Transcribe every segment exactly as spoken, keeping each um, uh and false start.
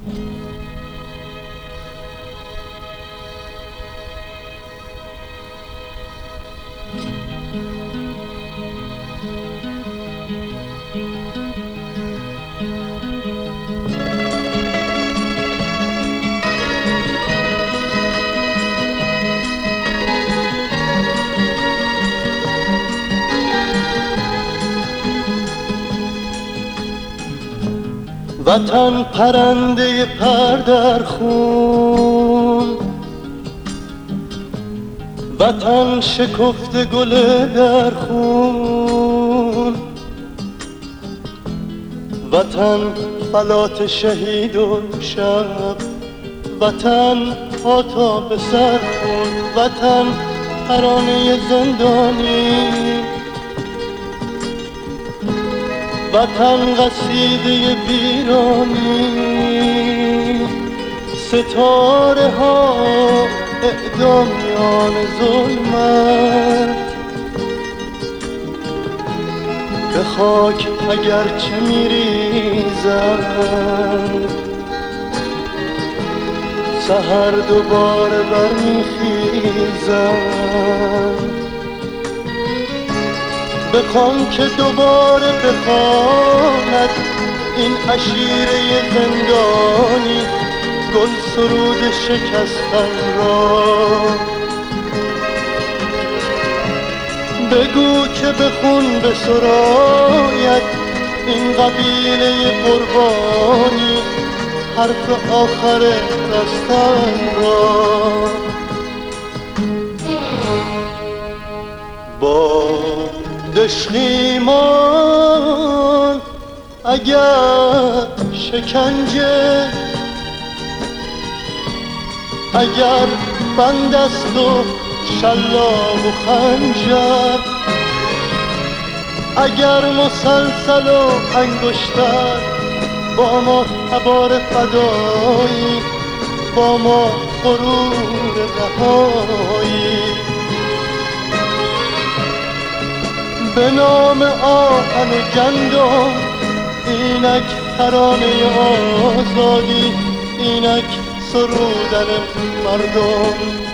وطن پرنده پر در خون، وطن شکفته گل در خون، وطن فلات شهید و شب، وطن پا تا به سر خون، وطن ترانه زندانی، وطن قصیده ویرانی، ستاره ها اعدامیان ظلمت، به خاک اگرچه میریزند سحر دوباره برمیخیزند. بخوام که دوباره بخواند این عشیره زندانی گل سرود شکستن را. بگو که به خون بسراید این قبیله قربانی حرف آخر رستن را. با دشخیمان اگر شکنجه، اگر بند است و شلاق و خنجر، اگر مسلسل و انگشتر، با ما تبار فدایی، با ما غرور رهایی. به نام آهن و گندم اینک ترانه آزادی، اینک سرودن مردم.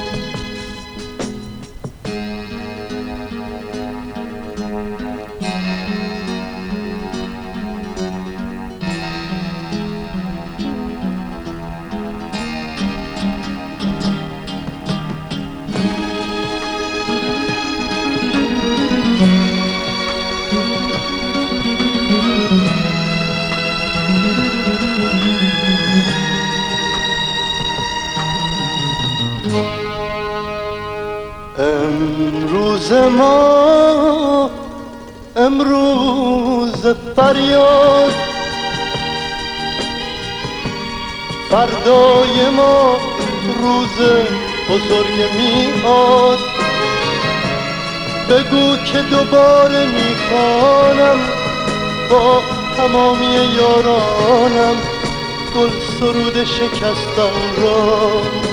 امروز ما امروز فریاد، فردای ما روز بزرگ میاد. بگو که دوباره میخوانم با تمامی یارانم گل سرود شکستن را.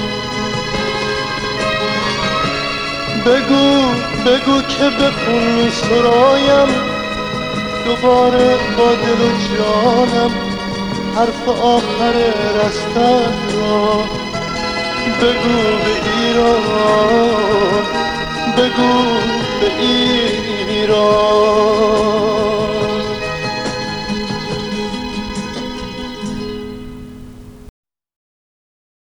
بگو بگو که به خون می سرایم دوباره با دل و جانم حرف آخر رستن را. بگو به ایران، بگو به ایران.